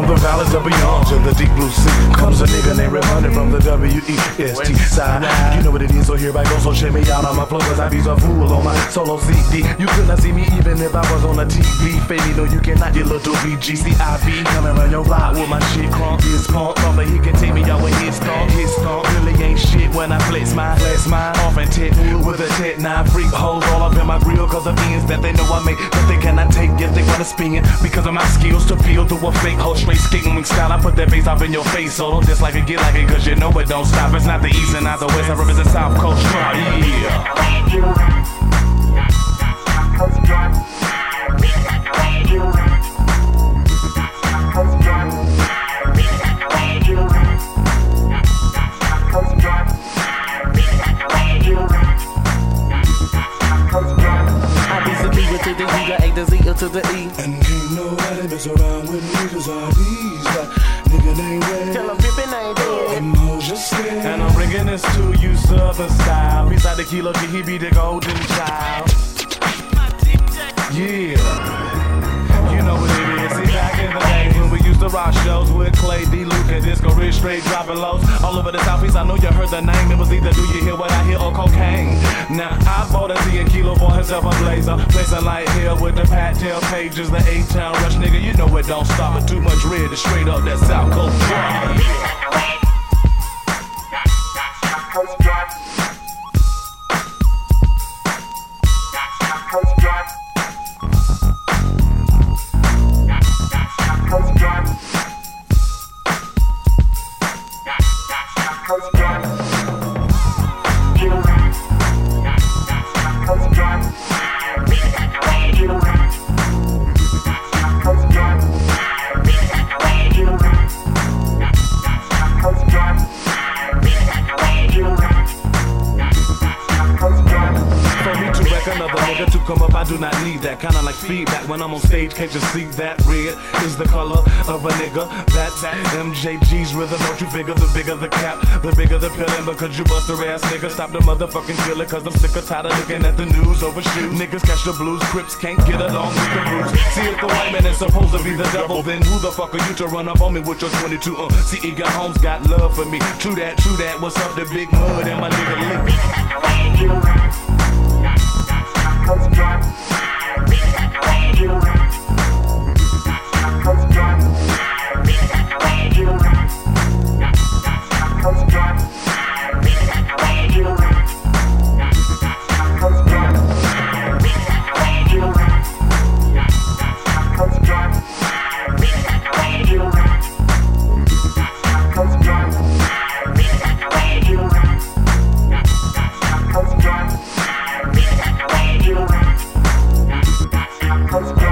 the valleys of beyond to the deep blue sea comes a nigga named Red Money from the W-E-S-T side. You know what it is, so here I go, so check me out on my flow, cause I be so fool on my solo CD. You could not see me even if I was on a TV. Baby, no, you cannot, you little BGCIV. Coming around your block with my shit crunk. This punk, but he can take me out with his stomp. His stomp really ain't shit when I flex mine off and tip with a tet 9 freak hoes all up in my grill, cause of ends that they know I make, but they cannot take if they wanna spin because of my skills to peel through a fake hoe straight skating wing style. I put that bass off in your face, so don't dislike it, get like it, cause you know it don't stop. It's not the east and not the west, I represent South Coast Drive. Yeah. To the E, the A, the Z, to the E. And can't nobody mess around with me, cause all these nigga named Red. Tell them Pippin ain't dead. Them hoes just scared. And I'm bringing this to you, Southern style. Beside the Kilo G, he be the golden child. Yeah, you know what it is. See, back in the days when we used to rock shows with Clay, D, Luke, and Disco Rich, straight dropping lows all over the Southeast. I know you heard the name. It was either do you hear what I hear or cocaine. Now I bought a Z and Kilo for himself a blazer, blazing like hell with the pat-tail pages, the A-Town rush, nigga. You know it don't stop, but too much red is straight up that South Coast drive. Another nigga to come up, I do not need that. Kinda like feedback when I'm on stage, can't you see that? Red is the color of a nigga. That's MJG's rhythm, don't you figure? The bigger the cap, the bigger the feeling. Because you bust a ass nigga, stop the motherfucking killer. Cause I'm sick or tired of looking at the news overshoot. Niggas catch the blues, Crips can't get along with the blues. See if the white man is supposed to be the devil, then who the fuck are you to run up on me with your 22? See, Egan Holmes got love for me. True that, what's up the Big Mud and my nigga Lee? Coast